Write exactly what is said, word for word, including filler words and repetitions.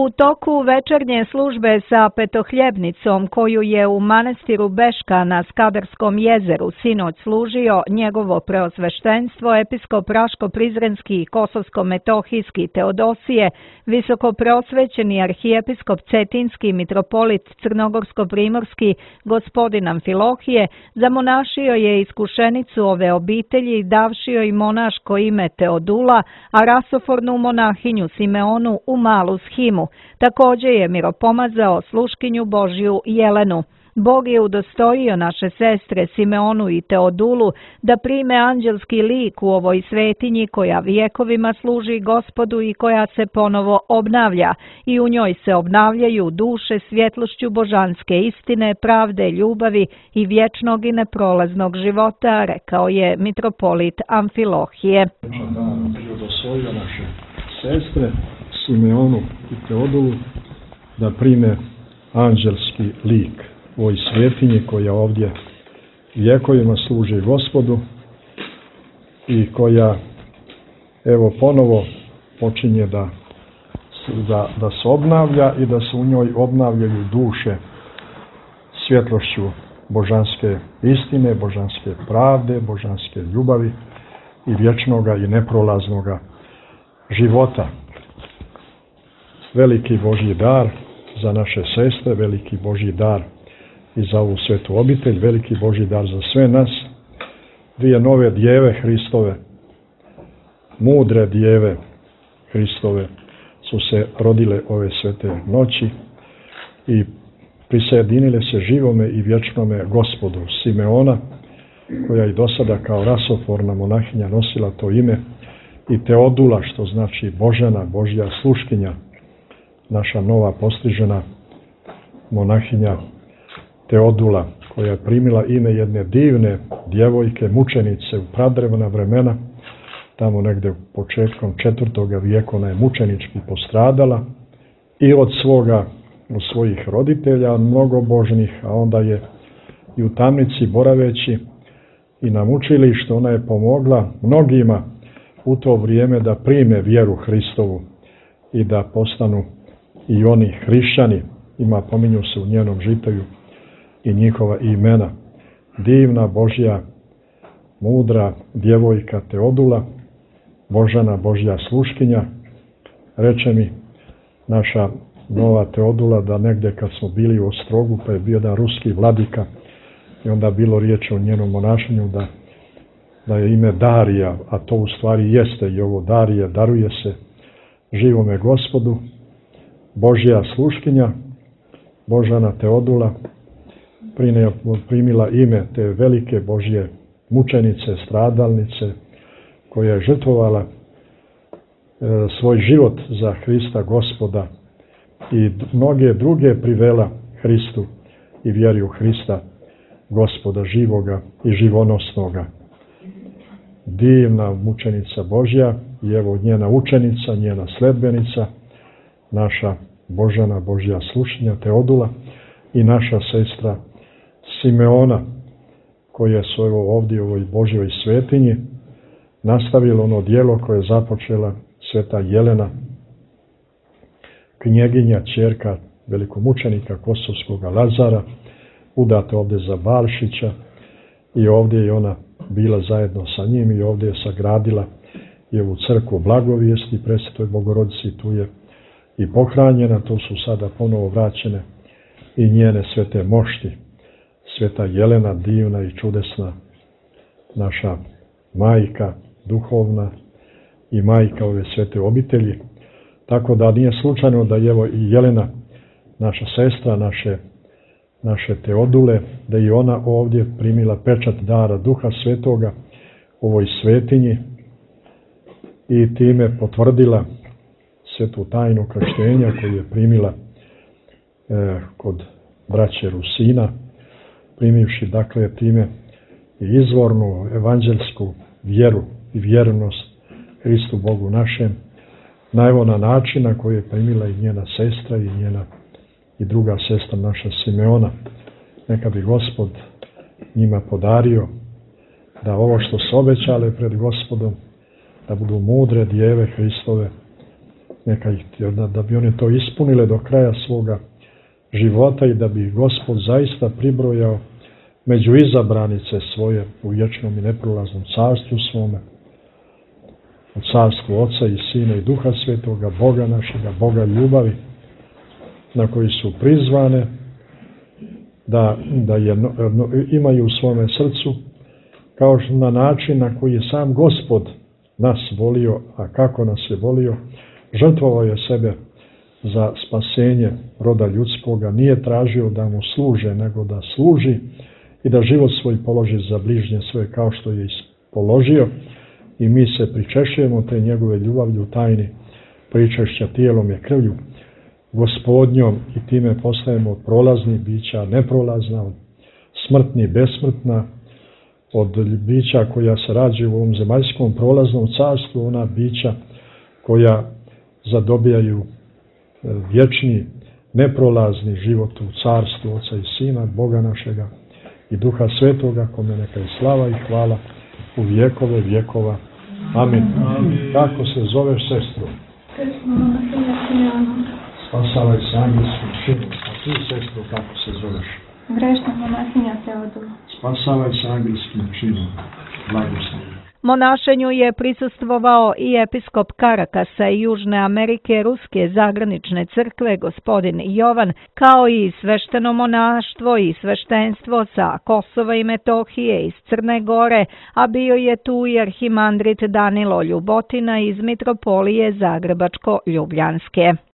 U toku večernje službe sa petohljebnicom koju je u manastiru Beška na Skadarskom jezeru sinoć služio njegovo preosveštenstvo episkop Raško-Prizrenski i Kosovsko-Metohijski Teodosije, visokopreosvećeni arhijepiskop Cetinski mitropolit Crnogorsko-Primorski gospodin Amfilohije, zamonašio je iskušenicu ove obitelji davši joj monaško ime Teodula, a rasofornu monahinju Simeonu u malu shimu. Također je miropomazao sluškinju Božju Jelenu. Bog je udostojio naše sestre Simeonu i Teodulu da prime anđelski lik u ovoj svetinji koja vjekovima služi Gospodu i koja se ponovo obnavlja i u njoj se obnavljaju duše svjetlošću božanske istine, pravde, ljubavi i vječnog i neprolaznog života, rekao je mitropolit Amfilohije. Udostojio naše sestre Simeonu i Teodulu da prime anđelski lik u ovoj svetinji koja ovdje vjekovima služi Gospodu i koja evo ponovo počinje da, da, da se obnavlja i da se u njoj obnavljaju duše svjetlošću božanske istine, božanske pravde, božanske ljubavi i vječnoga i neprolaznoga života. Veliki Božji dar za naše sestre, veliki Božji dar i za ovu svetu obitelj, veliki Božji dar za sve nas. Dvije nove djeve Hristove, mudre djeve Hristove su se rodile ove svete noći i prisjedinile se živome i vječnome Gospodu. Simeona, koja i do sada kao rasoforna monahinja nosila to ime, i Teodula, što znači Božana, Božja sluškinja, naša nova postrižena monahinja Teodula, koja je primila ime jedne divne djevojke, mučenice u pradrevna vremena, tamo negdje početkom četvrtoga vijeka ona je mučenički postradala i od svoga, od svojih roditelja, mnogobožnih, a onda je i u tamnici boraveći i na mučilištu ona je pomogla mnogima u to vrijeme da prime vjeru Hristovu i da postanu i oni hrišćani. Ima, pominju se u njenom žitelju i njihova imena. Divna Božja, mudra djevojka Teodula, Božana, Božja sluškinja. Reče mi naša nova Teodula da negdje kad smo bili u Ostrogu, pa je bio jedan ruski vladika i onda bilo riječ o njenom monašenju da, da je ime Darija, a to u stvari jeste i ovo Darije, daruje se živome Gospodu. Božja sluškinja, Božana Teodula, primila ime te velike Božje mučenice, stradalnice, koja je žrtvovala e, svoj život za Hrista Gospoda i mnoge druge privela Hristu i vjeri u Hrista Gospoda živoga i živonosnoga. Divna mučenica Božja i evo njena učenica, njena sledbenica, naša Božana, Božja sluškinja Teodula i naša sestra Simeona, koja su evo ovdje u ovoj Božjoj svetinji nastavila ono djelo koje je započela sveta Jelena, knjeginja, ćerka velikomučenika Kosovskog Lazara, udata ovdje za Balšića, i ovdje je ona bila zajedno sa njim i ovdje je sagradila i ovu crkvu Blagovijesti Presvetoj Bogorodici, tu je i pohranjena, tu su sada ponovo vraćene i njene svete mošti. Sveta Jelena, divna i čudesna, naša majka duhovna i majka ove svete obitelji. Tako da nije slučajno da je evo i Jelena, naša sestra, naše, naše Teodule, da je ona ovdje primila pečat dara Duha Svetoga u ovoj svetinji i time potvrdila svetu tajnu krštenja koju je primila e, kod braće Rusina, primivši dakle time i izvornu evanđelsku vjeru i vjernost Hristu Bogu našem, na evo na način na koji je primila i njena sestra i njena i druga sestra naša Simeona. Neka bi Gospod njima podario da ovo što su obećale pred Gospodom, da budu mudre djeve Hristove neka ih, da, da bi one to ispunile do kraja svoga života i da bi Gospod zaista pribrojao među izabranice svoje u vječnom i neprolaznom carstvu svome, u carstvu Oca i Sina i Duha Svetoga, Boga našega, Boga ljubavi, na koji su prizvane da, da je, no, imaju u svome srcu, kao što na način na koji je sam Gospod nas volio, a kako nas je volio, žrtvovao je sebe za spasenje roda ljudskoga, nije tražio da mu služe, nego da služi i da život svoj položi za bližnje svoje kao što je položio, i mi se pričešćujemo te njegove ljubavlju tajni pričešća tijelom i krvlju Gospodnjom i time postajemo od prolaznih bića neprolazna, od smrtni besmrtna, od bića koja se rađaju u ovom zemaljskom prolaznom carstvu, ona bića koja zadobijaju vječni neprolazni život u carstvu Oca i Sina, Boga našega i Duha Svetoga, kome neka je slava i hvala u vjekove vjekova. Amin. Amin. Kako se zoveš, sestro? Spasavaj se angelskim činom. A ti, sestro, kako se zoveš? Grešna monahinja Teodora. Spasavaj se angelskim činom. Blagoslovi. Monašenju je prisustvovao i episkop Karakasa i Južne Amerike Ruske zagranične crkve gospodin Jovan, kao i svešteno monaštvo i sveštenstvo sa Kosova i Metohije iz Crne Gore, a bio je tu i arhimandrit Danilo Ljubotina iz Mitropolije Zagrebačko-Ljubljanske.